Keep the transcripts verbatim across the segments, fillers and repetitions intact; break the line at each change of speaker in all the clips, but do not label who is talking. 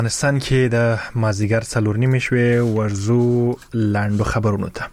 افغانستان کې د مازیګر څلور نیمې شوې ورزو لاندو خبرونو ته.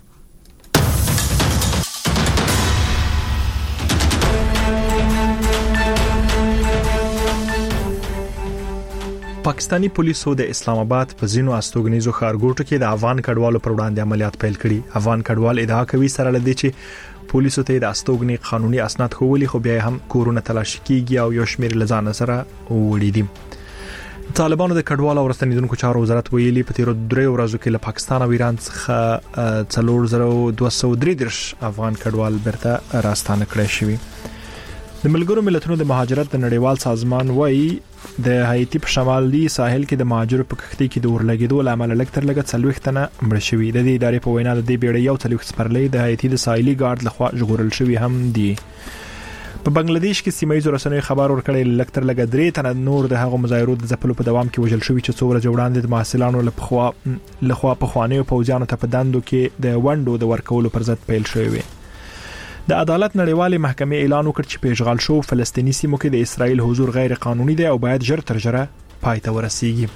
پاکستانی پولیسو د اسلام آباد په ځینو استوګنیزو ښارګوټو کې د افغان کډوالو پر وړاندې عملیات پیل کړي. افغان کډوال ادعا کوي سره لدی چې پولیسو ته د استوګنی قانوني اسناد خولي خو بیا هم کورونه تلاشي کیږي او یو شمېر لزان سره وړي دي. طالبانو د کډوالو او راستنیدونکو چارو وزارت ویلي په تیرو درې ورځو کې له پاکستان او ایران څخه څلور زره دوه سوه درې دېرش افغان کډوال برته راستانه کړي شوي. د ملګرو ملتونو د مهاجرت د نړیوال سازمان وایي د هایتی په شمالي ساحل کې د مهاجرو په کښتۍ کې د اورلګیدو لامل لکتر لګت څلويخ تنه مړ شوي. د دې ادارې په وینا د دې بیړۍ یو څلويخ سپرلۍ د هایتی د ساحلي ګارد لخوا ژغورل شوي هم دي. په بنگلاديش کې سیمایي رسنیو خبر ورکړی لکتر لګ درې تنه نور د هغو مظاهرو د ځپلو په دوام کې وژل شوي چې څو ورځې وړاندې د محصلانو لخوا لخوا په خوانیو پوځیانو ته په دندو کې د ونډو د ورکولو پر ضد پیل شوی وي. د عدالت نړیوالې محکمې اعلان وکړ چې په اشغال شو فلسطیني سیمو کې د اسرائیل حضور غیر قانوني دی او باید ژر تر ژره پای ته ورسیږي.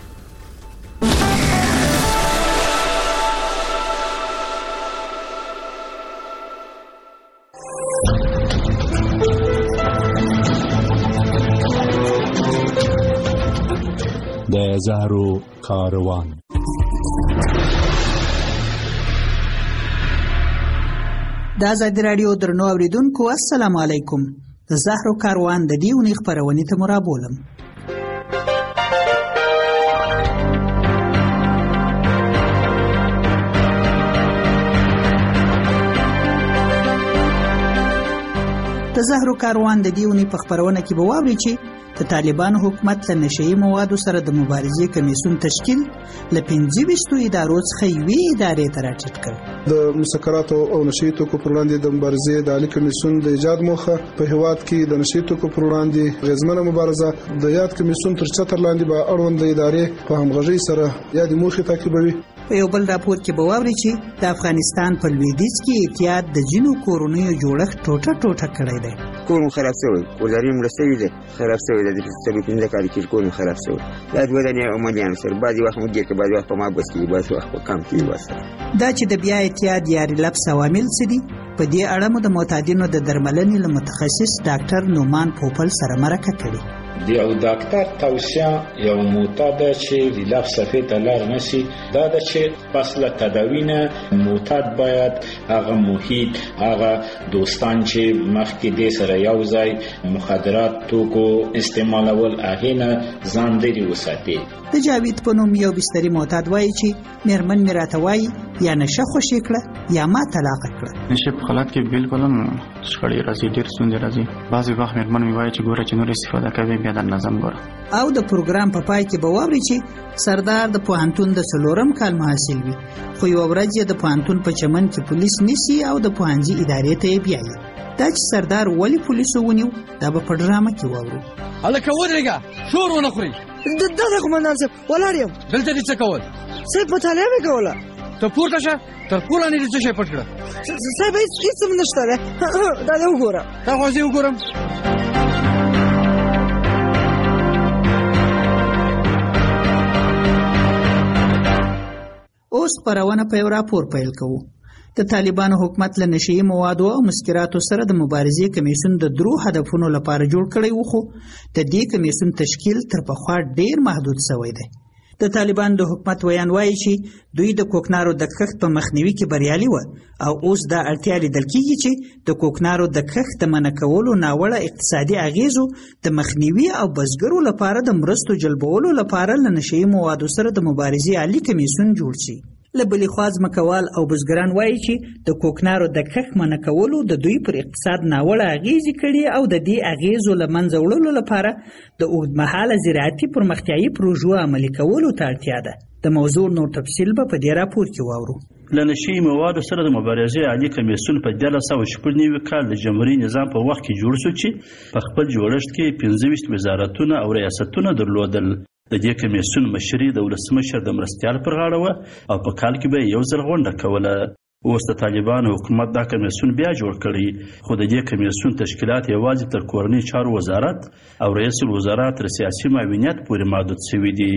د زهرو کاروان.
د آزادي راډیو درنو اوریدونکو السلام علیکم. د زهرو کاروان د دې ونې خبرونې ته مرابولم. د زهرو کاروان د دې ونې په خبرونه کې به واوري چې د طالبانو حکومت له نشئی موادو سره د مبارزې کمیسیون تشکیل له پنځه ویشتو ادارو څخه یوې ادارې ته راټیټ کړ.
د مسکراتو او نشئی توکو پر وړاندې د مبارزې د عالی کمیسیون د ایجاد موخه په هیواد کې د نشئی توکو پر وړاندې غیرمنه مبارزه د یاد کمیسیون تر چتر لاندې به اړوند ادارې په همغږۍ سره یادې موخې تعقیبوي.
په یو بل راپور کې به واوري چې د افغانستان په لویدیځ کې اتحاد د جنو کورونیو جوړښت ټوټه ټوټه کړی دی.
کورم خراب شوی، ولري مړه شوی دی، خراب شوی دی، د څلور پنځه کال کې کورم خراب شوی. دا د ودانۍ عملیان سره بعضې وخت موږ کې بعضې وخت په ما بس کې بعضې وخت په کم کې وسره.
دا چې د بیا اتحاد یا ریلپس عوامل څه دي په دې اړه مو د معتادینو د درملنې له متخصص ډاکټر نومان پوپل سره مرکه کړې.
د یو ډاکټر توصیه یو معتاد چې ریلپس صفحې ته لاړ نشي دا د چې پس له تداوی نه معتاد باید هغه محیط هغه دوستان چې مخکې دې سره یو ځای مخدرات توکو استعمالول هغې نه ځان لرې وساتي.
د جاوید په نوم یو بستري معتاد وایي چې میرمن مې راته وایي یا نشه خوشې کړه یا ما طلاقه کړه.
نشه په حالت کې بالکل هم شخړې راځي، ډېر ستونزې راځي. بعضې وخت میرمن مې وایي چې ګوره چې نور استفاده کوي بیا د نظم ګوره.
او د پروګرام په پای کې به واوري چې سردار د پوهنتون د څلورم کال محصل وي خو یوه ورځ یې د پوهنتون په چمن کې پولیس نیسي او د پوهنځي ادارې ته یې بیایي. دا چې سردار ولې پولیسو ونیو دا به په ډرامه کې واورو.
هلکه ودرېږه، شور ونه خوري.
دغه قومندان صاحب ولاړ یم.
دلته دې څه کول؟
صاحب مطالعه مې کوله.
ته پورته شه، تر پوله نه دې څه شی پټ کړه.
صاحب هېڅ هم نشته دی، دا دې وګوره.
دا خو زه وګورم.
اوس خپرونه په یو راپور پیل کوو. د طالبانو حکومت له نشئی موادو او مسکراتو سره د مبارزې کمیسیون د درو هدفونو لپاره جوړ کړی و خو د دې کمیسیون تشکیل تر پخوا ډیر محدود شوی دی. د طالبانو د حکومت ویان وایي چې دوی د کوکنارو د کښت په مخنیوي کې بریالي و او اوس دا اړتیا لیدل کیږي چې د کوکنارو د کښت د منع کولو ناوړه اقتصادي اغیزو د مخنیوي او بزګرو لپاره د مرستو جلبولو لپاره له نشئی موادو سره د مبارزې عالی کمیسیون جوړ شي. له بلې خوا ځمکوال او بزګران وایي چې د کوکنارو د کښت منع کولو د دوی پر اقتصاد ناوړه اغیزې کړي او د دې اغیزو له منځه وړلو لپاره د اوږدمهاله زراعتي پرمختیایي پروژو عملي کولو ته اړتیا ده. د موضوع نور تفصیل به په دې راپور کې واورو.
له نشئی موادو سره د مبارزې عالی کمیسیون په دیارلس سوه شپږ نوي کال د جمهوري نظام په وخت کې جوړ شو چې په خپل جوړښت کې پنځه ویشت وزارتونه او ریاستونه درلودل. د دې کمیسیون مشري د ولسمشر د مرستیال پر غاړه وه او په کال کې به یو ځل غونډه کوله. اوس د طالبانو حکومت دا کمیسیون بیا جوړ کړی خو د دې کمیسیون تشکیلات یوازې تر کورنۍ چارو وزارت او رئیس الوزرا تر سیاسي معاونیت پورې محدود شوي دي.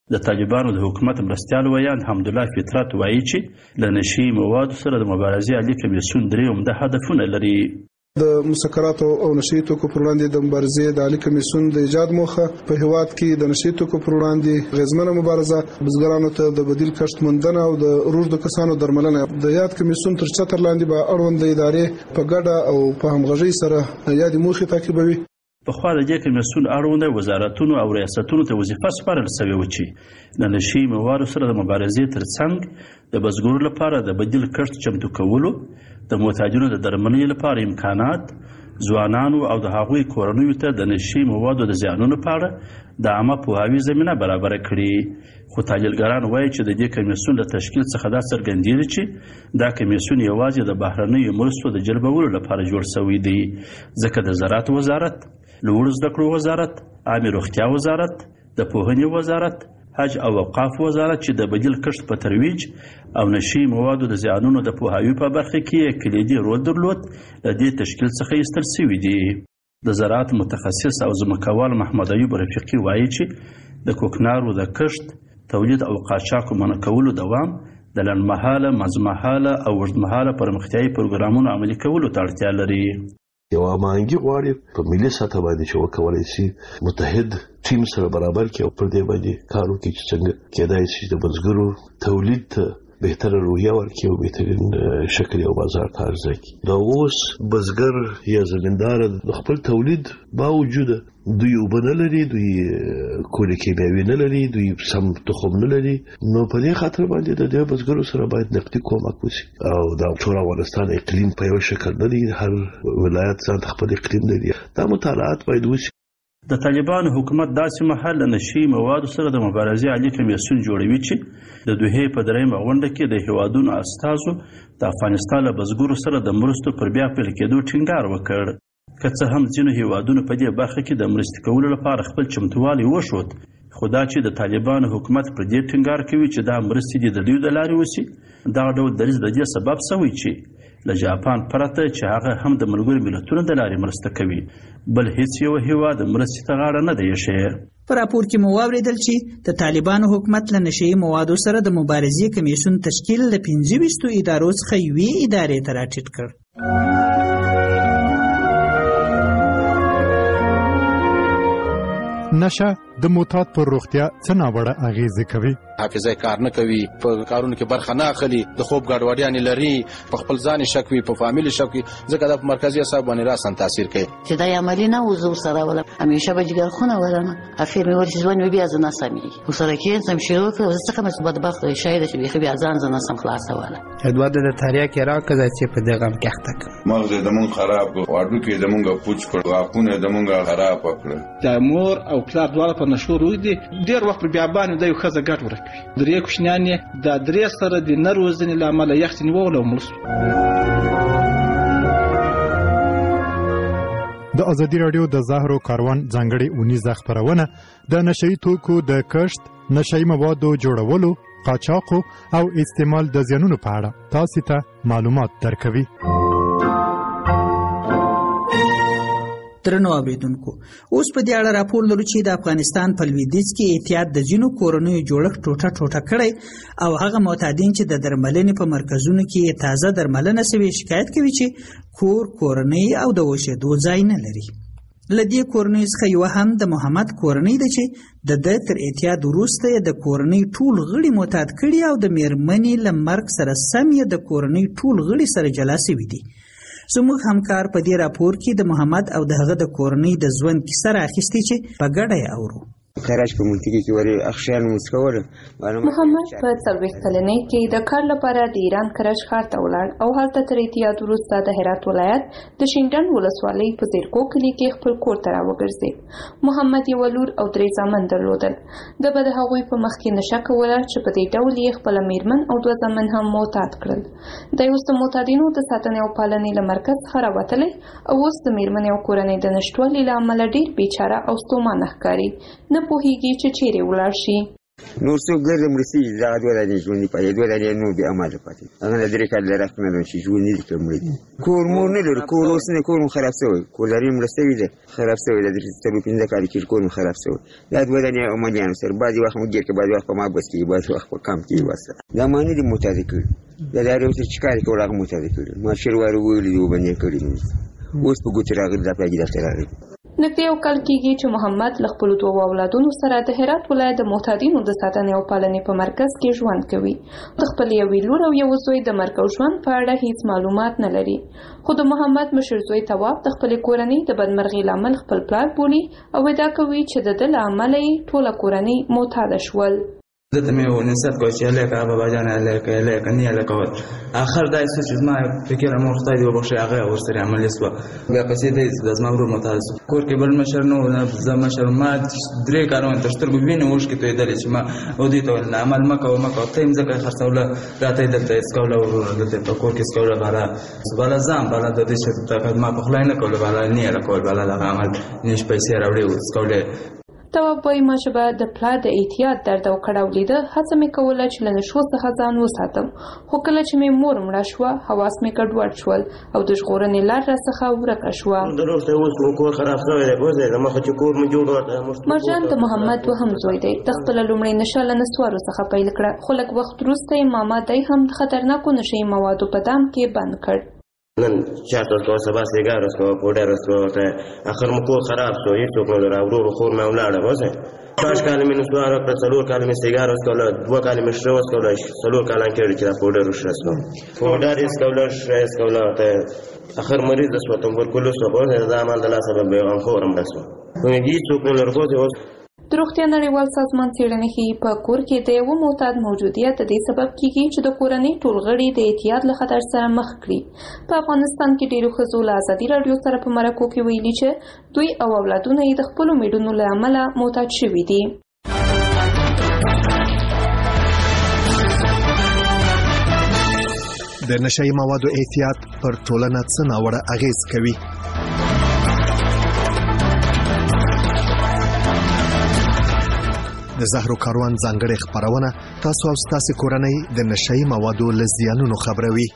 د طالبانو د حکومت مرستیال ویان حمدالله فطرت وایي چې له نشي موادو سره د مبارزې عالي کمیسیون درې عمده هدفونه لري.
د مسکراتو او نشي توکو پر وړاندې د مبارزې د عالي کمیسیون د ایجاد موخه په هیواد کې د نشي توکو پر وړاندې غیرمنه مبارزه، بزګرانو ته د بدیل کښت موندنه او د روږدو کسانو درملنه. د یاد کمیسیون تر چتر لاندې به اړوند ادارې په ګډه او په همغږۍ سره یاد موخې تعقیبوي.
پخوا د دې کمیسیون اړونده وزارتونو او ریاستونو ته وظیفه سپارل شوې وه چې د نشي موادو سره د مبارزې ترڅنګ د بزګرو لپاره د بدیل کښت چمتو کولو، د محتاجینو د درملنې لپاره امکانات، ځوانانو او د هغوی کورنیو ته د نشي موادو د زیانونو په اړه د عامه پوهاوي زمینه برابره کړي. خو تحلیلګران وایي چې د دې کمیسیون له تشکیل څخه دا څرګندېږي چې دا کمیسیون یوازې د بهرنیو مرستو د جلبولو لپاره جوړ شوی دی، ځکه د زراعت وزارت، لوړو زده کړو وزارت، عامې روغتیا وزارت، د پوهنې وزارت، حج او اوقاف وزارت چې د بدیل کښت په ترویج او نشي موادو د زیانونو د پوهاوي په برخه کې کلیدي رول درلود، له دې تشکیل څخه ایستل شوي دي. د زراعت متخصص او ځمکوال محمد ایوب رفیقي وایي چې د کوکنارو د کښت، تولید او قاچاقو منع کولو دوام د لنډمهاله، منځمهاله او اوږدمهاله پرمختیایي پروګرامونو عملي کولو ته اړتیا لري.
یو امانګي غواړي په ملي سطح باندې چې وکولای شي متحد ټیم سره برابر کړي او پر دې باندې کار وکړي چې څنګه کېدای شي د بزګرو تولید ته بهتره روحیه ورکړي او بهترین شکل او بازار ته عرضه کړي. دا اوس بزګر یا زمیندار د خپل تولید باوجود دوی اوبه نه لري، دوی کولې کیمیاوي نه لري، دوی سم تخم نه لري، نو په دې خاطر باندې د دې بزګرو سره باید نقدي کومک وشي. او دا ټول افغانستان اقلیم په یو شکل نه دی، هر ولایت ځان خپل اقلیم لري. دا مطالعات باید وشي.
د طالبانو حکومت داسې مهال له نشي موادو سره د مبارزې عالي کمیسیون جوړوي چې د دوحې په درېیمه غونډه کې د هیوادونو استازو د افغانستان له بزګرو سره د مرستو پر بیا پیل کېدو ټینګار وکړ. که څه هم ځینو هیوادونو په دې برخه کې د مرستې کولو لپاره خپل چمتووالی وښود، خو دا چې د طالبانو حکومت پر دې ټینګار کوي چې دا مرستې دې د دوی د لارې وشي، دغه ډول دریځ د دې سبب شوی چې له جاپان پرته چې هغه هم د ملګرو ملتونو د لارې مرسته کوي، بل هیڅ یو هیواد مرستې ته غاړه نه دی ایښی.
په راپور کې مو واورېدل چې د طالبانو حکومت له نشهیي موادو سره د مبارزې کمیسیون تشکیل له پنځه ویشتو ادارو څخه یوې ادارې ته راټیټ کړ.
نشه د معتاد پر روغتیا څه ناوړه اغیزې کوي؟
حافظه کار نه کوي، په کارونو کې برخه نه اخلي، د خوب ګډوډیانې لري، په خپل ځان شک وي، په فامیل شک وي، ځکه دا په مرکزي اعصاب باندې راسن تاثیر کوي.
چې دا عملی نه وزو سره ولا همیشه به جګر خونه ورنه افیر مې ورته ځوان بیا زنه سمي وسره کې سم شروع کړ، ځکه مې بدبخت شاید چې بیا بیا ځان زنه سم خلاصه ولا
ادوار د تاریخ کې راکړه چې په دغه کې اخته
مغز د مون خراب کو واډو کې د مونږه پوچ کړ، واپونه د مونږه خراب کړ.
د مور او پلار دواړه په نشو روي دي، ډیر وخت په بیا باندې د یو خزه ګټ ورکوي. درې کوشنیان د درې سره د نروزنې لامل یخت نیول او ملس.
د ازادي رادیو د زهرو کاروان ځانګړي اونیزه خبرونه د نشئی توکو د کښت، نشئی موادو جوړولو، قاچاقو او استعمال د زیانونو په اړه تاسو ته معلومات درکوي.
درنو اوریدونکو، اوس په دې اړه راپور لرو چې د افغانستان په لویدیځ کې احتیاط د ځینو کورنیو جوړښت ټوټه ټوټه کړی او هغه معتادین چې د درملنې په مرکزونو کې تازه درملنه شوي شکایت کوي چې کور، کورنۍ او د اوسېدو ځای نه لري. له دې کورنیو څخه یوه هم د محمد کورنۍ ده چې د ده تر اعتیاد وروسته یې د کورنۍ ټول غړي معتاد کړي او د میرمنې له مرګ سره سم یې د کورنۍ ټول غړي سره جلا شوي دي. زموږ همکار په دې راپور کې د محمد او د هغه د کورنۍ د ژوند کیسه راخیستې چې په ګډه یې اورو.
خراج په منطقه کې ورې اخشار مسکول
محمد په څلوېښت کلنۍ کې د کار لپاره د ایران کرج ښار ته ولاړ او هلته تر اعتیاد وروسته د هرات ولایت د شینډنډ ولسوالۍ په زیرکو کلي کې خپل کور ته راوګرځېد. محمد یوه لور او درې زامن درلودل. ده به د هغوی په مخ کې نشه کوله چې په دې ډول یې خپله میرمن او دوه زامن هم معتاد کړل. دی اوس د معتادینو د ساتنې او پالنې له مرکز څخه راوتلی او اوس د میرمنې او کورنۍ د نشتوالي له امله ډېر بېچاره او ستومانه ښکاري. نه پوهیږي چې چیرې ولاړ شي.
نور څوک ګرځم رسېږي دغه دوه دانې ژوندي پاتې دوه دانې نور بې عمله پاتې هغه نه درې کاله درخت نه لرم چې ژوندي دي که مړه دي کور مور نه لرو کور اوس نه کور مو خراب شوی کولري مړه شوې ده خراب شوی ده څلور پنځه کاله کېږي کور مو خراب شوی دا دوه دانې عملیانو سره بعضې وخت مو ګیر کړي بعضې وخت په ما بس کېږي بعضې وخت په کم کېږي بس دا ما نه دي معتاده کړي دا د هر یو سره چې کار یې کول هغه معتاده کړي ما شروارې ویلي دي وبندې کړي نو اوس په ګوتې راغلي دا پلاګي دفتر راغلي
نږدې یو کال کېږي چې محمد له خپلو دوو اولادونو سره د هرات ولایت د معتادینو د ساتنې او پالنې په مرکز کې ژوند کوي. د خپل یوې لور او یو زوی د مرګ او ژوند په اړه هیڅ معلومات نه لري. خو د محمد مشر زوی تواب د خپلې کورنۍ د بدمرغۍ لامل خپل پلار بولي او ادعا کوي چې د ده له امله یې ټوله کورنۍ معتاده شول.
زه مې ونصیحت کوم چې هلکه بابا جان هلکه هلکه نه هلکه کول اخر دا څه چې زما فکر مو خدای دې وبخښي هغه ورسره عمل شو بیا پسې دې زما ورور معتاد شو کور کې بل مشر نو زما مشر ما درې کارونه تر سترګو وینې وښ کې ته دلې چې ما او دې ته عمل مکه او مکه ته ځکه خرڅوله راته دلته اسکوله ورور دلته په کور کې اسکوله بالا بالا ځم بالا د دې چې ما په خلای نه کوله بالا نه هلکه بالا دا عمل نش پیسې راوړي اسکوله
تواب وایي ما چې به د پلار د احتیاط درد او کړاو لیده هڅه مې کوله چې له نشو څخه ځان وساتم خو کله چې مې مور مړه شوه حواس مې ګډوډ شول او د ژغورنې لار راڅخه ورکه شوه. مرجان د محمد دوهم زوی دی. د خپله لومړۍ نشه له نسوارو څخه پیل کړه خو لږ وخت وروسته یې ماما دی هم د خطرناکو نشهیي موادو په دام کې بند کړ.
نن چاته کوه سبا سیګار وسکو پوډر وسکو ته اخر مو کور خراب شو هیڅوک نه راوړو خور مې ولاړه وځه پاش کال مې نسوار په څلور کال مې سیګار وسکو دوه کال مې شرو وسکو څلور کال کې چې پوډر وشرسو پوډر اسکولر شرس کوله ته اخر مریض وسو ته ورکول وسو په دا عمل د لا سبب به هم خورم دسو نو هیڅوک نه لرغوته
د روغتیا نړیوال سازمان څېړنې ښیي په کور کې د یوه معتاد موجودیت د دې سبب کیږي چې د کورنۍ ټول غړي د اعتیاد له خطر سره مخ کړي. په افغانستان کې ډېرو ښځو له ازادي راډیو سره په مرکو کې ویلي چې دوی او اولادونه یې د خپلو میډونو له امله معتاد شوي دي.
د نشهیي موادو اعتیاد پر ټولنه څه ناوړه اغېز کوي؟ د زهرو کاروان ځانګړې خبرونه تاسو او ستاسو کورنۍ د نشهیي موادو له زیانونو خبروي.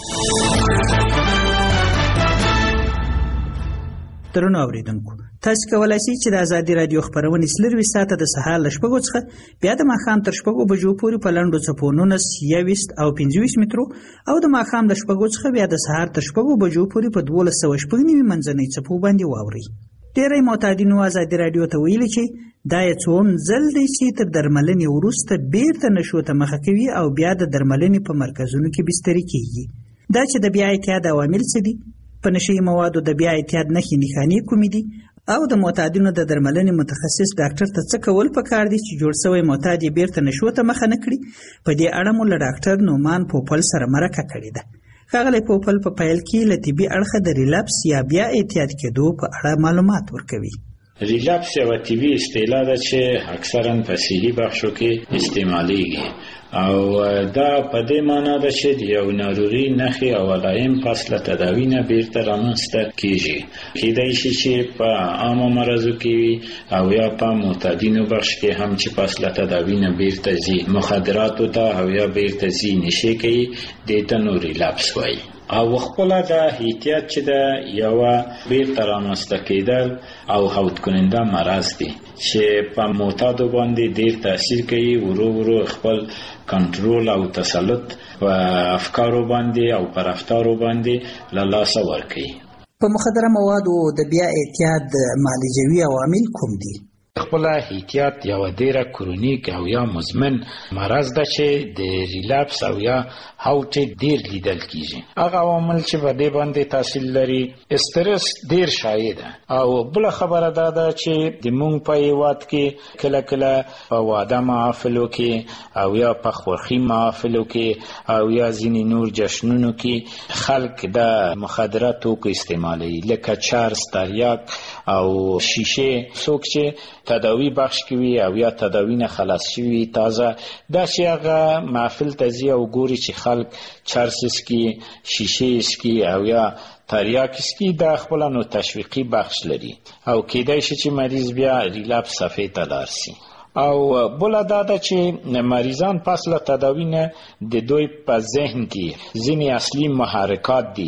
درنو اوریدونکو تاسو کولای شئ چې د ازادي رادیو خبرونه سلروي ساعته د سهار له شپږو څخه بیا د ماښام تر شپږو بجو پورې په لنډو څپو نولس یوویشت او پنځه ویشت مترو او د ماښام د شپږو څخه بیا د سهار تر شپږو بجو پورې په دولس سوه شپږ نوي منځنۍ څپو باندې واورئ. ډېری معتادینو ازادي رادیو ته ویلي چې دا یې څوم ځل دی چې تر درملنې وروسته بیرته نشو ته مخه کوي او بیا د درملنې په مرکزونو کې بستري کیږي. دا چې د بیا اعتیاد عوامل څه دي، په نشهیي موادو د بیا اعتیاد نښې نښانې کومې دي او د معتادینو د درملنې متخصص ډاکټر ته څه کول پکار دي چې جوړ شوی معتاد یې بیرته نشو ته مخه نه کړي. په دې اړه مو له ډاکټر نومان پوپل سره مرکه کړې ده. ښاغلی پوپل په پیل کې له طبي اړخه د ریلپس یا بیا اعتیاد کېدو په اړه معلومات ورکوي.
ریلپس یوه طبي اصطلاح ده چې اکثرا په صحي بخشو کې استعمالیږي او دا په دې معنا ده چې د یو ناروغي نښې او علائم پس له تداوي نه بیرته رامنځته کېږي. کېدای شي چې په عامو مرضو کې وي او یا په معتادینو بخش کې هم چې پس له تداوي نه بیرته ځي مخدراتو ته او یا بیرته ځي نشې کوي دې ته نو ریلپس وایي. او خپله د احتیاط چې ده یوه بیرته رامنځته کېدل او هوت کننده مرض دی چې په معتادو باندې ډېر تاثیر کوي، ورو ورو خپل کنټرول او تسلط په افکارو باندې او پر رفتارو باندې له لاسه ورکوي.
په مخدره موادو د بیا اعتیاد معالجوي عوامل کوم دي؟
خپل احتیاط یو ډیره کرونیک او یا مزمن مرض ده چې د ریلپس او یا هاوټ ډیر لیدل کیږي. هغه عوامل چې په دې باندې تاثیر لري استرس ډیر شایع ده او بل خبره ده ده چې د مونږ په هیواد کې کله کله په واده محافلو کې او یا په خوښي محافلو کې او یا ځینې نور جشنونو کې خلک د مخدره توکو استعمالوي لکه چرس، تریاک او شیشه. څوک چې تداوی بخش کوي او یا تداوی نه خلاص شوي تازه دا چې هغه محفل ته ځي او ګوري چې خلک چرس اسکي، شیشه اسکي او یا تریاک اسکي، دا خپله نو تشویقي بخش لري او کیدای شي چې مریض بیا ریلپس صفحې ته لاړ شي. او بل دا ده چې مریضان پس له تداوی نه د دوی په ذهن کې ځینې اصلي محرکات دي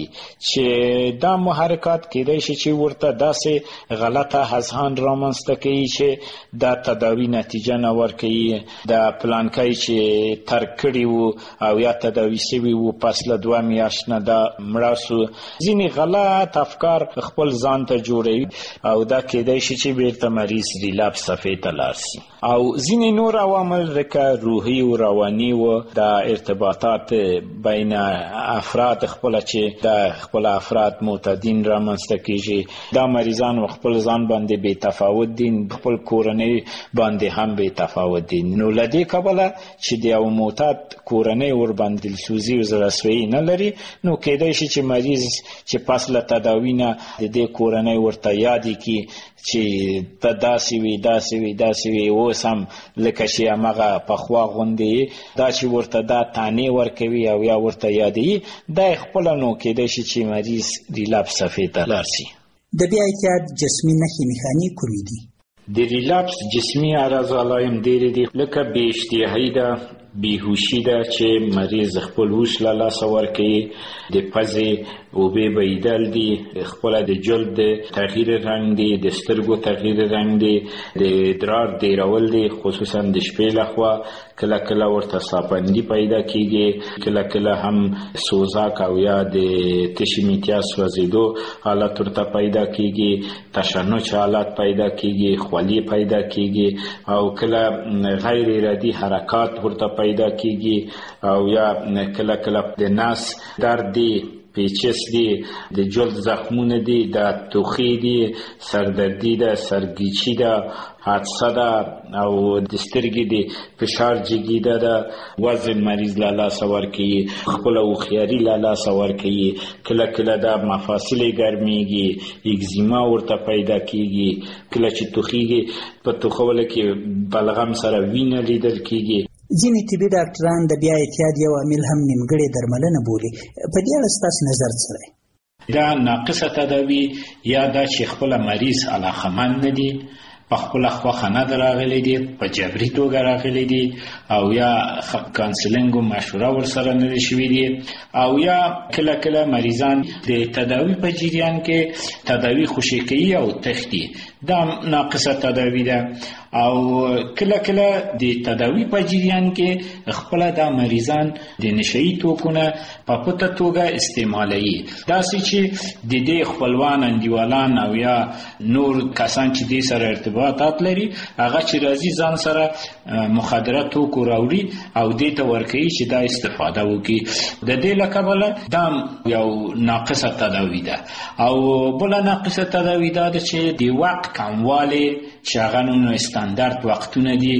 چې دا محرکات کېدای شي چې ورته داسې غلطه اذهان رامنځته کوي چې دا تداوی نتیجه نه ورکوي، د پلانکی چې ترک کړي وو او یا تداوی شوي وو پس له دوه میاشت نه دا مړه سو. ځینې غلط افکار خپل ځان ته جوړوي او دا کېدای شي چې بیرته مریض ریلاپس صفحې ته لاړ شي. او ځینې نور عوامل لکه روحي او رواني و د ارتباطات بین افراد خپل چې د خپل افراد معتادین رامنځته کیږي، دا مریضان خپل ځان باندې بې تفاوت دي، خپل کورنۍ باندې هم بې تفاوت دي. نو له دې کبله چې د یو معتاد کورنۍ ورباندې دلسوزي او زړهسویي نه لري، نو کېدای شي چې مریض چې پس له تداوي نه د دې کورنۍ ورته یادې کړي چې ته داسې وي داسې وي داسې وي، اوس هم لکه چې همغه پخوا غوندې دا چې ورته دا تانې ورکوي او یا ورته یادوي، دا یې خپله نو کېدای شي چې مریض ریلاپس صفحې ته لاړ شي.
د بیا اعتیاد جسمي نښې نښانې کومې دي؟
د ریلاپس جسمي اعراض علائم ډېرې دي، لکه بې اشتهایي ده، بیهوشي ده چې مریض خپل هوش له لاسه ورکوي، د پزې اوبې بهیدل دي، خپله د جلد د تغییر رنګ دی، د سترګو تغییر رنګ دی، د ادرار ډیرول دی، خصوصا د شپې لخوا کله کله ورته ساپندي پیدا کیږي، کله کله هم سوزاک او یا د تشې میتیا سوځېدو حالت ورته پیدا کیږي، تشنج حالت پیدا کیږي، خولي پیدا کیږي او کله غیر ارادي حرکات ورته پیدا کیږي او یا کله کله د نس درد دی، پیچس دی، د جلد زخمونه دي، د توخی دی، سردردی ده، سرگیچی ده، حادثه ده او د سترګې د فشار جګیده ده، وزن مریض له لاسه ورکوي، خپله هوښیاري له لاسه ورکوي، کله کله د مفاصلې ګرمیږي، اگزیما ورته پیدا کیږي، کله چې توخیږي په توخولو کې بلغم سره وینه لیدل کیږي.
ځینې طبي ډاکټران د بیا اعتیاد یو عامل هم نیمګړې درملنه بولي. په دې اړه ستاسو نظر څه دی؟
دا ناقصه تداوي یا دا چې خپله مریض علاقمند نه دي، په خپله خوښه نه ده راغلی دي، په جبري توګه راغلی دي، او یا کانسلینګ او مشوره ورسره نه دي شوي دي، او یا کله کله مریضان د تداوي په جریان کې تداوي خوشي کوي او تښتي، دا ناقصه تداوي ده. او کله کله د تداوی په جریان کې خپل د مریضان د نشئی توکونه په پټه توګه استعمالوي، داسې چې د دې خپلوان انډیوالان او یا نور کسان چې د سره ارتباطات لري هغه چې راځي ځان سره مخدره توکو راوړي او دې ته ورکوي چې دا استفاده وکړي. د دې له کبله دا یو ناقصه تداوی ده. او بله ناقصه تداوی دا ده چې د وخت کموالی چې هغه نو استاندارد وختونه دي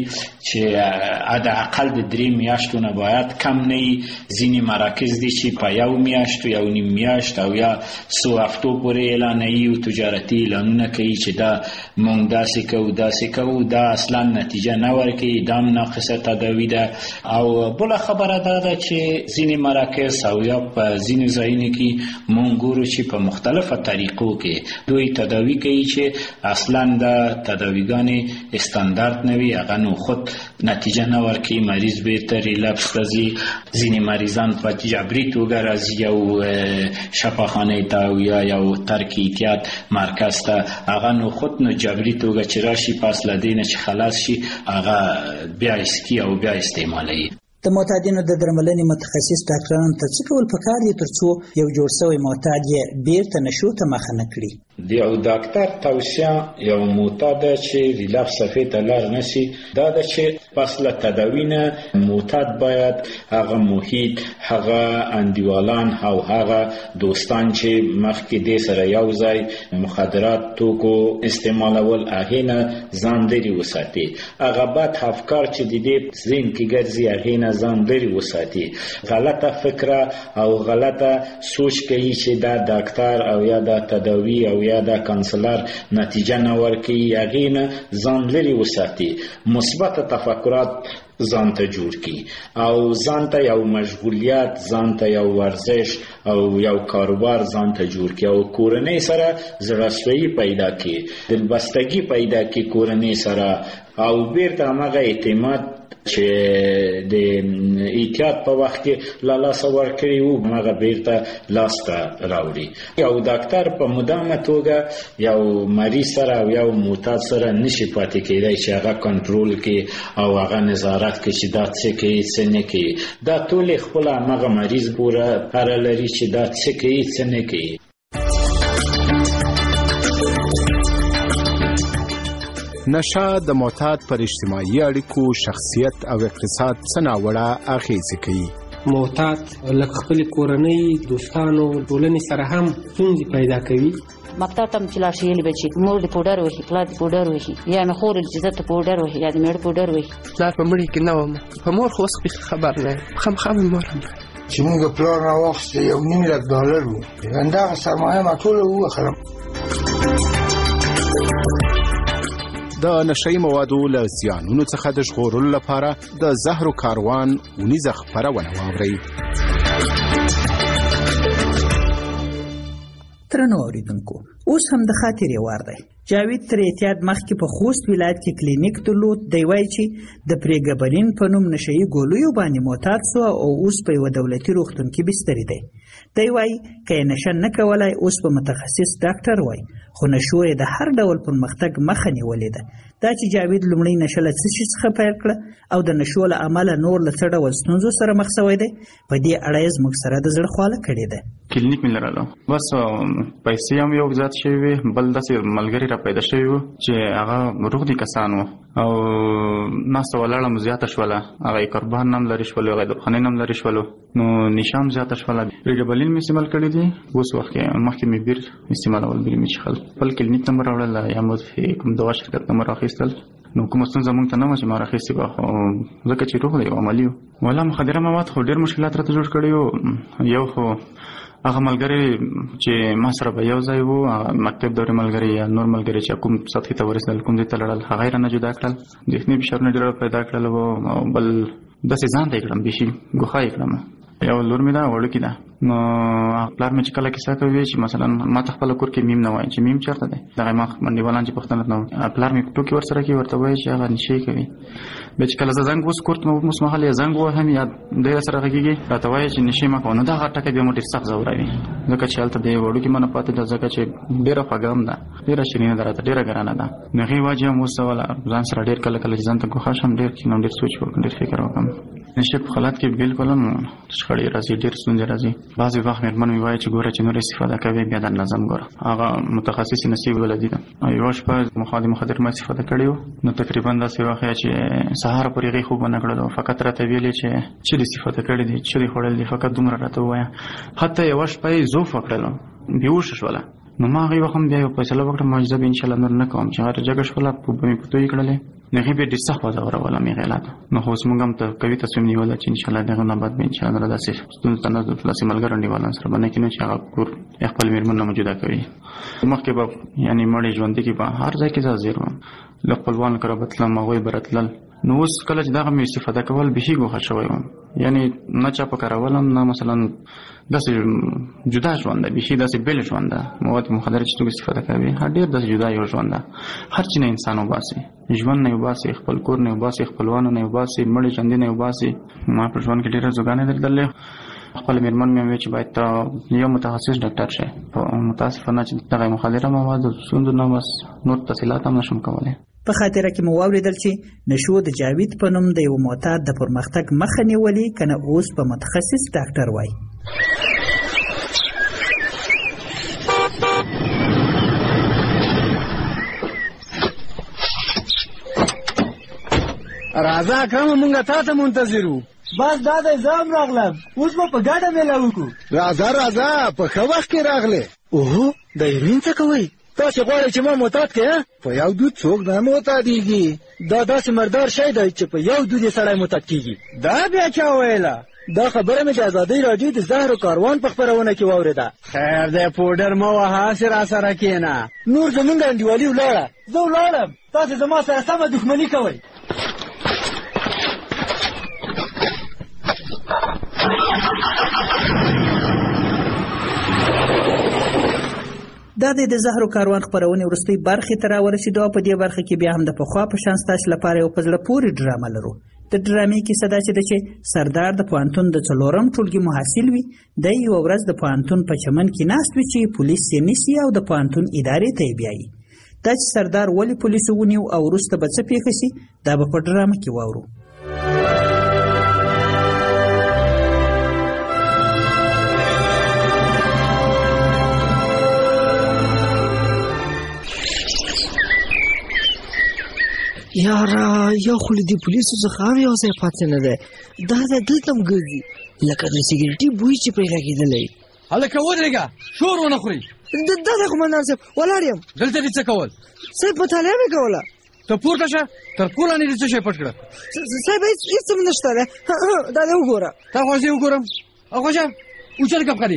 چې حداقل د درې میاشتو نه باید کم نه وي. ځینې مراکز دي چې په یو میاشت یو نیم میاشت او یا څو هفتو پورې اعلانوي او تجارتي اعلانونه کوي چې دا مونږ داسې کوو داسې کوو، دا اصلا نتیجه نه ورکوي، دا هم ناقصه تداوي ده. او بله خبره دا ده چې ځینې مراکز او یا په ځینې ځایونو کې مونږ ګورو چې په مختلفه طریقو کې دوی تداوي کوي چې اصلا دا تداویګانې استاندارد نه وي، هغه نو خود نتیجه نه ورکوي، مریض بیرته ریلپس ته ځي. ځینې مریضان په جبري توګه راځي یو شفاخانې ته او یا یو ترک اعتیاد مرکز ته، هغه نو خود نو جبري توګه چې راشي پس له دې نه چې خلاص شي هغه بیا اسکي او بیا استعمالوي.
د معتادینو د درملنې متخصص ډاکټرانو ته څه کول پکار دي ترڅو یو جوړ شوی معتاد یې بیرته نشو ته مخه نه کړي؟
د یو ډاکټر توصیه یو معتاد چې ریلپس صفحې ته لاړ نشي دا ده چې پس له تداوی نه معتاد باید هغه محیط، هغه انډیوالان او هغه دوستان چې مخکې دې سره یو ځای مخدرات توکو استعمالول هغې نه ځان لرې وساتي، هغه بد افکار چې د دې ذهن کې ګرځي هغې نه ځان لرې وساتي، غلطه فکره او غلطه سوچ کوي چې دا ډاکټر او یا دا تداوی او یا دا کانسلر نتیجه نه ورکوي، هغې نه ځان لرې وساتي. مثبت تفکرات ځان ته جوړ کړي او ځان ته یو مشغولیت، ځان ته یو ورزش او یو کاروبار ځان ته جوړ کړي او کورنۍ سره زړهسویي پیدا کړي، دلبستګي پیدا کړي کورنۍ سره او بیرته هماغه اعتماد چې د احتیاط په وخت کې له لاسه ورکړي وو هغه بیرته لاسته راوړي. یو ډاکټر په مدامه توګه یو مریض سره او یو معتاد سره نشي پاتې کېدای چې هغه کنټرول کړي او هغه نظارت کړي چې دا څه کوي څه نه کوي. دا ټول خپل هغه مریض پوره اړه لري چې دا څه کوي څه نه کوي.
نشه د معتاد پر اجتماعي اړیکو، شخصیت او اقتصاد څه ناوړه اغېزې کوي.
معتاد لکه خپل کورنۍ، دوستانو، ټولنې سره هم ستونزې پیدا کوي.
مکتب ته چې لاړ شي بچي مور دې پوډر وهي، پلار دې پوډر وهي، یا مې خور دې زه ته پوډر وهي، یا دې مېړه پوډر وهي.
پلار په مړي کې نه وم، په مور خو اوس خبر نه یم، خامخا مې مور هم
چې موږ پلار راواخیسته یو نیم لک ډالر وو، همدغه سرمایه ما ټوله ووخلم.
د نشهیي موادو له زیانونو څخه د ژغورلو لپاره د زهرو کاروان اونیزه خپرونه واورئ.
درنو اوریدونکو، اوس هم د خاطرې وار دی. جاوید تر اعتیاد مخکې په خوست ولایت کې کلینیک درلود. دی وایي چې د پریګبلین په نوم نشهیي ګولیو باندې معتاد سو او اوس په یوه دولتي روغتون کې بستري دی. دی وایي که یې نشه نه کولای اوس په متخصص ډاکټر وای، خو نشو یې د هر ډول پرمختګ مخه نیولې ده. دا چې جاوید لومړی نشه له څه شي څخه پیل کړه او د نشو له امله نور له څه ډول ستونزو سره مخ شوی دی، په دې اړه یې زموږ سره د زړه خواله کړې ده.
کلینیک مې لرلو، بس پیسې هم یو زیات شوي وې، بل داسې ملګري را پیدا شوي وو چې هغه روغ دي کسان وو او ناسته ولاړه مو زیاته شوله، هغه یې قربان هم لرې شولو، هغه یې دبخانۍ هم لرې شولو، نو نشه هم زیاته شوله. پریګبلین مې استعمال کړی دي، اوس وخت کې مخکې مې بیر استعمالول، بیر مې څښل، خپل کلینیک نمبر راوړل یا مو کوم دوا شرکت نمبر راخیستل. نو کومه ستونزه مونږ ته نه وه چې ما راخیستې وه، خو ځکه چې روغ دی او عملي وو. والا مخدره مواد خو ډېر مشکلات راته جوړ کړي وو. یو خو هغه ملګري چې ما سره به یو ځای وو، مکتب دورې ملګري یا نور ملګري چې کوم سطحې ته ورسېدل، کوم ځای ته لړل، هغه یې رانه جدا کړل، ذهني فشارونه ډېر پیدا کړل وو. او بل داسې ځان ته یې کړم، بیخي ګوښه یې کړم. یو لور مې ده وړوکې ده، نو پلار مې چې کله کیسه کوي چې مثلا ما ته خپل کور کې میم نه وایي چې میم چېرته دی، دغه ما منډیوالان چې پوښتنه نه پلار مې ټوکې ورسره کوي، ورته وایي چې هغه نشې کوي. بیا چې کله زه زنګ اوس کور ته اوس مهال یې زنګ ووهم یا دی راسره غږېږي راته وایي چې نشې مه کوه، نو دغه ټکی بیا مو ډېر سخت ځوروي، ځکه چې هلته د وړوکې منه پاتې ده، ځکه چې ډېره خوږه هم ده، ډېره شیرینه ده، راته ډېره ګرانه ده. نو هغې وجې هم اوس وله ځان سره ډېر کله کله چې ځان ته ګوښه شم ډېر کښېنم، ډېر سوچ وکړم، ډېر فکر وکړم. نشه په حالات کې بالکل هم شخړې راځي، ډېر ستونزې راځي. بعضې وخت مېرمن مې وایي چې ګوره چې نور استفاده کوي بیا د نظم ګوره، هغه متخصص نصیب ولدي ده. یوه شپه مخادم مخدر ما استفاده کړې وو، نو تقریبا داسې وخت چې سهار پورې هغې خوب ونه کړلو، فقط راته ویلې چې څه دې استفاده کړې دي، څه دې خوړل دي، فقط دومره راته ووایه. حتی یوه شپه یې زوف وکړلو، بېهوشه شوله. نو ما هغې وخت هم بیا یو فیصله وکړه ما چې زه به انشاءالله نور نه کوم، چې هغه جګه شوله به مې په تویې کړلې، نو هغې بیا ډېر سخت وځورولم هغې حالاتو. نو خو اوس موږ هم ته قوي تصمیم نیولی چې انشاءالله د هغه نه بعد به انشاءالله نوره داسې ستونزو ته نه ځو، داسې ملګرو انډیوالانو سره به نه کښېنو چې هغه کور خپل مېرمن نه مو جدا کوي. مخکې به یعنې مړې ژوندي کې به هر ځای کې زه حاضر وم، له خپلوانو کره به تلم، هغوی به راتلل. نو اوس کله چې دغه مې استفاده کول بیخي ګوښه شوی وم، یعنې نه چا په کارولم، نه مثلا داسې جدا ژوند ده، بیخي داسې بېل ژوند ده. مواد مخدره چې څوک استفاده کوي ډېر داسې جدا یو ژوند ده، هر چي نه انسان وباسي، ژوند نه یې وباسي، خپل کور نه یې وباسي، خپلوانو نه یې وباسي، مړې ژوندي نه یې وباسي. ما په ژوند کې ډېره زوګانې درلودلې. خپل مېرمن مې وویل چې باید ته یو متخصص ډاکټر شې. متاسفانه چې دغه مخدره موادو ستونزو نه بس نور تفصیلات هم نشم کولی.
په خاطره کې مو واورېدل چې نشو د جاوید په نوم د یو معتاد د پرمختګ مخه نیولې، که نه اوس په متخصص ډاکټر وای.
راځه اکرمه مونږ تا ته منتظر وو.
بس دا دی زه هم راغلم، اوس به په ګډه میله وکړو.
راځه راځه په ښه وخت کې راغلې.
اوهو د هیروین څه کوئ؟ تاسې غواړئ چې ما معتاد کړې؟
په یو دود څوک نه معتادېږي.
دا داسې مردار شی دی چې په یو دود یې سړی معتاد کېږي.
دا بیا چا ویله؟
دا خبره مې د ازادۍ راډیو د زهرو کاروان په خپرونه کې واورېده.
خیر دی پوډر مه وهه، هسې را سره کښېنه.
نور زمونږ انډیوالي ولاړه، زه ولاړم، تاسې زما سره سمه دښمني کوئ.
دا د زهرو کاروان خپرونې وروستۍ برخې ته راورسېدو او په دې برخه کې بیا هم د پخوا په شان ستاسو لپاره یو په زړه پورې ډرامه لرو. د ډرامې کیسه داسې ده چې سردار د پوهنتون د څلورم ټولګي محصل وي. دی یوه ورځ د پوهنتون په چمن کې ناست وي چې پولیس یې نیسي او د پوهنتون ادارې ته یې بیایي. دا چې سردار ولې پولیسو ونیو او وروسته به څه پېښه شي دا به په ډرامه کې واورو.
یاره یو خو له دې پولیسو څخه هم یو ځای پاتې نه دی. دا دی دلته هم ګرځي لکه د سګرټي بوی چې پرې لګېدلی.
هلکه ودرېږه شور ونه خورئ.
دا دی قمندان صاحب ولاړ یم.
دلته دې څه کول؟
صاحب مطالعه مې کوله.
ته پورته شه تر پوله نه دې څه شی پټ کړه.
صاحب هېڅ هم نشته دی. دا دی وګوره.
تا خو زه وګورم. اخوشه اوچت کپ کړي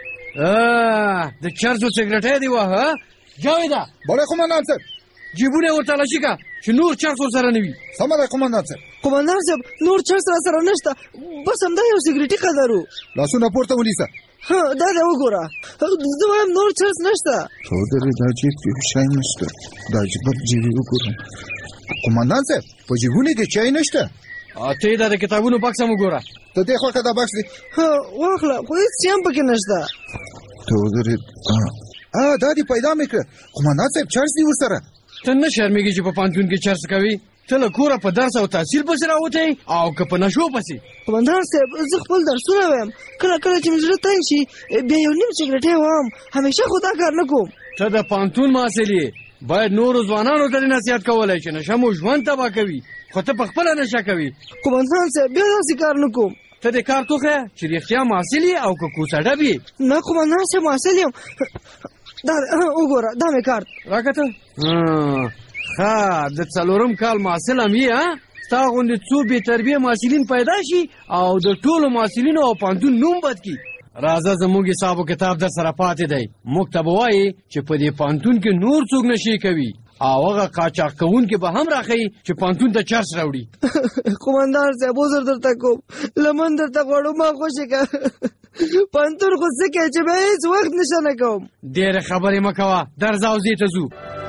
د چرسو سګرټۍ دی وه جاویده.
بړی قمندان صاحب
جیبونه ورته تلاشي که چې نور چرس ورسره نه وي.
سمه ده قمندان صاحب.
قمندان صاحب نور چرس را سره نشته بس همدا یو سګرټي قدر و.
لاسونه پورته ونیسه.
دا دی وګوره زه وایم نور چرس نشته.
چودرې دا جیب کې شی نشته. دا جیب جیبې وګورم. قمندان صاحب په جیبونو کې چای نشته.
ته یې دا د کتابونو بکس هم وګوره.
ته دې خوا که دا بکس دی
واخله خو هېڅ شی هم پکې نشته.
چودرې دا دې پیدا مې کړه. قمندان صاحب چرس دی ورسره.
ته نه شرمېږې چې په پوهنتون کې چرس کوي؟ ته له کوره په درس او تحصیل پسې راوتی او که په نشو پسې؟
قمندان صاحب زه خپل درسونه وایم کله کله چې مې زړه تنګ شي بیا یو نیم سګرټۍ وهم همیشه خو دا کار نه کوم.
ته د پوهنتون محصل یې باید نورو ځوانانو ته دې نصیحت کولی چې نشه مو ژوند تباه کوي خو ته په خپله نشه کوي.
قمندان صاحب بیا داسې کار نه کوم.
ته دې کار توښیه چې رښتیا محصل یې او که کوڅه ډب یې.
نه قمندان صاحب محصل یم. دا وګوره دا مې کارت
راکته. ښه د څلورم کال محصل هم یې ها؟ ستا غوندې څو بې تربیې محصلین پیدا شي او د ټولو محصلینو او پوهنتون نوم بد کړي. راځه زموږ حساب و کتاب در سره پاتې دی. موږ ته به وایي چې په دې پوهنتون کې نور څوک نشي کوي او هغه قاچاق کوونکي به هم راښیي چې پوهنتون ته چرس راوړي.
قمندان صاحب عذر درته کوم لمن درته غواړو ما خوشې که پوهنتون خو څه کوي چې به هېڅ وخت نشه نه کوم.
ډېرې خبرې مه کوه درځه او زی ته ځو.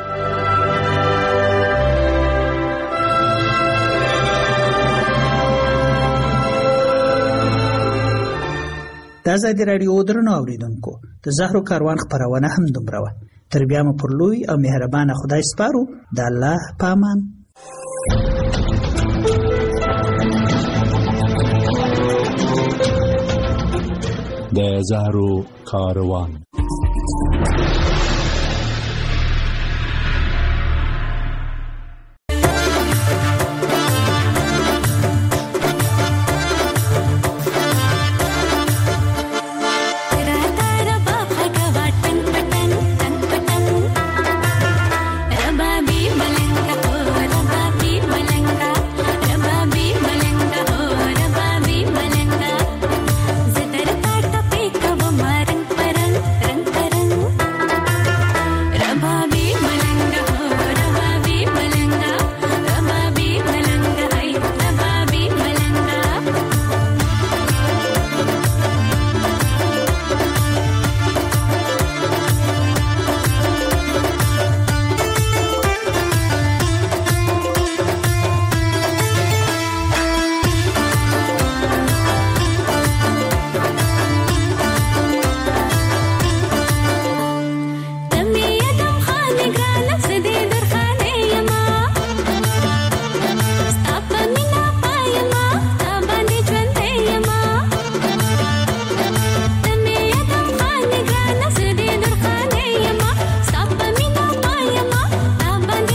د ازادي راډیو درنو اورېدونکو د زهرو کاروان خپرونه هم دومره وه. تر بیا مو پر لوی او مهربانه خدای سپارو. د الله په امان.
د زهرو کاروان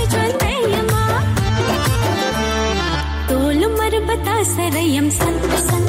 बता सरयम सन